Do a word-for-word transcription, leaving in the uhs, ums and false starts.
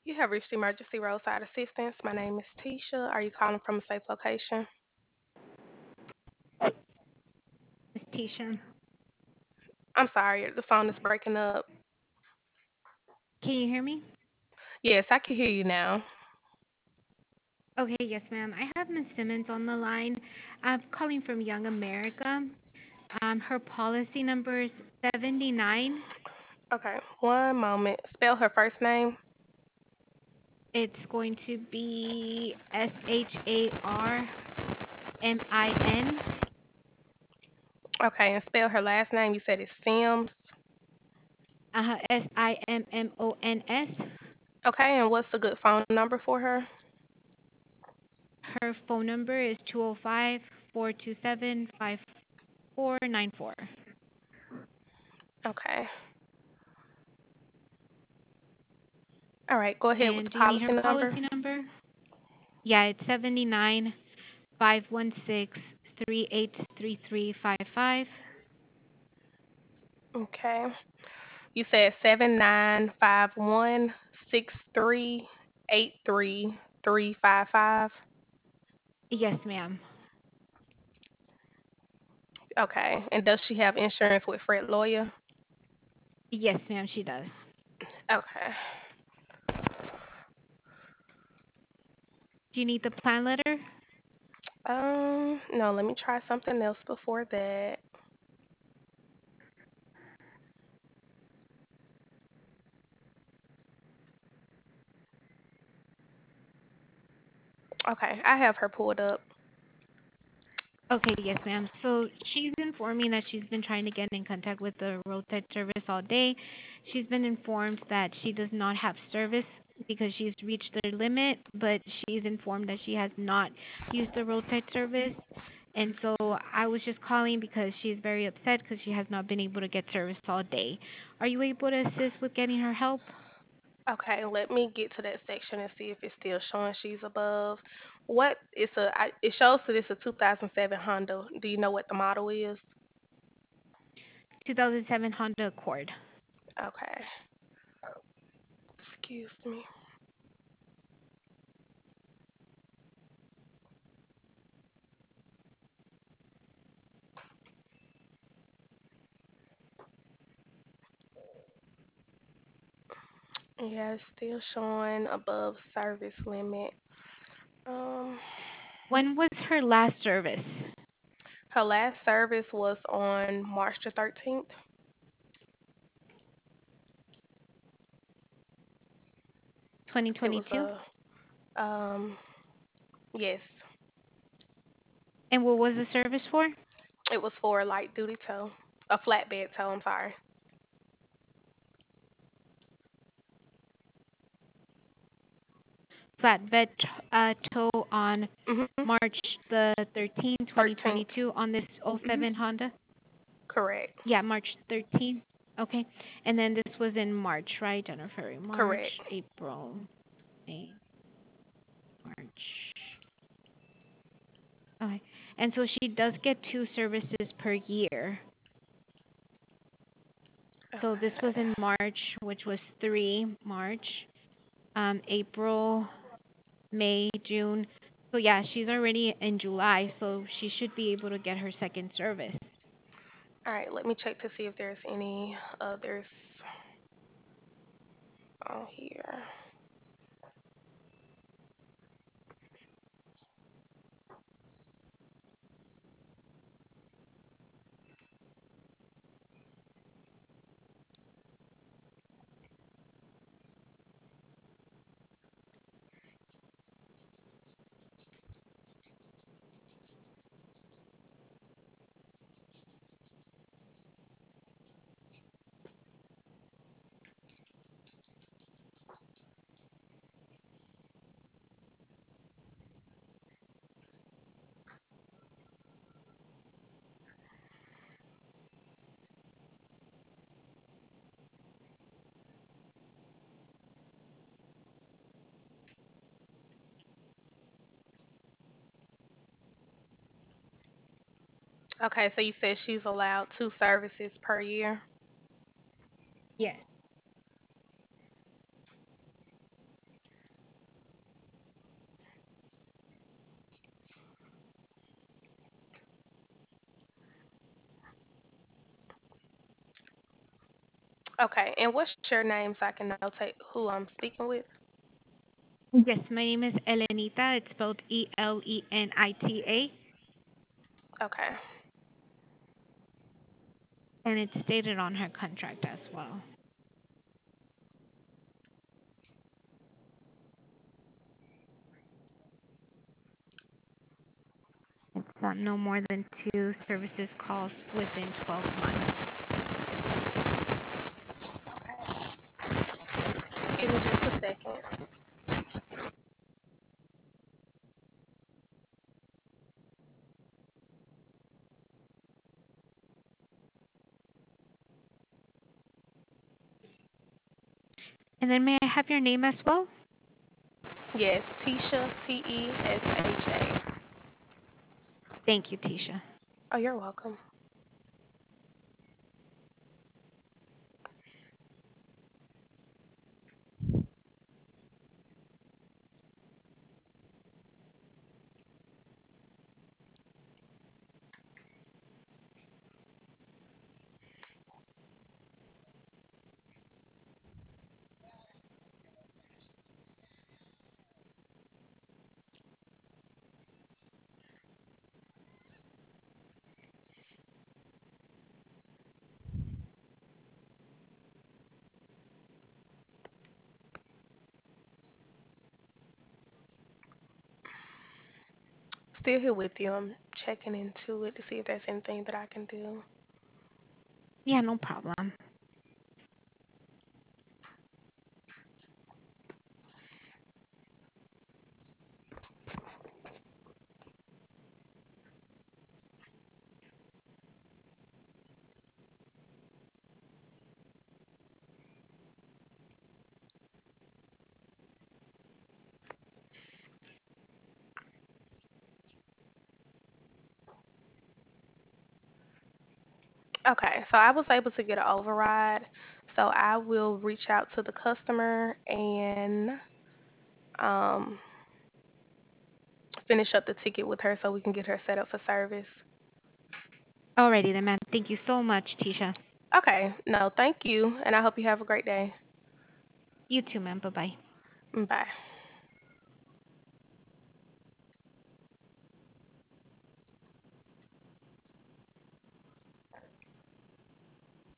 You have reached emergency roadside assistance. My name is Tisha. Are you calling from a safe location? Miss Tisha. I'm sorry, the phone is breaking up. Can you hear me? Yes, I can hear you now. Okay, yes, ma'am. I have Miss Simmons on the line. I'm calling from Young America. Um, her policy number is seventy-nine. Okay, one moment. Spell her first name. It's going to be S H A R M I N. Okay, and spell her last name. You said it's Sims. Uh, S I M M O N S. Okay, and what's a good phone number for her? Her phone number is two zero five, four two seven, five four nine four. Okay. All right, go ahead with the And do you need her policy number. policy number? Yeah, it's seventy-nine five one six three eight three three five five. Okay. You said seven nine five one six three eight three three five five. Yes, ma'am. Okay, and does she have insurance with Fred Lawyer? Yes, ma'am, she does. Okay. Do you need the plan letter? Um, no, let me try something else before that. Okay, I have her pulled up. Okay, yes, ma'am. So she's informing that she's been trying to get in contact with the roadside service all day. She's been informed that she does not have service because she's reached their limit, but she's informed that she has not used the roadside service. And so I was just calling because she's very upset because she has not been able to get service all day. Are you able to assist with getting her help? Okay, let me get to that section and see if it's still showing she's above. What it's a I, it shows that it's a two thousand seven Honda. Do you know what the model is? two thousand seven Honda Accord. Okay. Excuse me. Yeah, it's still showing above service limit. Um, When was her last service? her last service was on March the thirteenth. It was twenty twenty-two? a um yes. And what was the service for? It was for a light duty tow. A flatbed tow, I'm sorry. Flatbed uh, tow on Mhm. March the thirteenth, thirteenth. twenty twenty-two on this Mhm. oh seven Honda? Correct. Yeah, March thirteenth. Okay. And then this was in March, right? January, February, March, Correct. April, May, March. Okay. And so she does get two services per year. So this was Okay. in March, which was three March, um, April, May, June. So yeah, she's already in July, so she should be able to get her second service. All right, let me check to see if there's any others on here. Okay, so you said she's allowed two services per year. Yes. Okay, and what's your name so I can notate who I'm speaking with? Yes, my name is Elenita. It's spelled E L E N I T A, Okay. and it's stated on her contract as well. It's uh, no more than two services calls within twelve months. Give me just a second. And then may I have your name as well? Yes, Tisha, T E S H A. Thank you, Tisha. Oh, you're welcome. Still here with you. I'm checking into it to see if there's anything that I can do. Yeah, no problem. Okay, so I was able to get an override. So I will reach out to the customer and um, finish up the ticket with her so we can get her set up for service. Alrighty then, ma'am. Thank you so much, Tisha. Okay, no, thank you. And I hope you have a great day. You too, ma'am. Bye bye. Bye.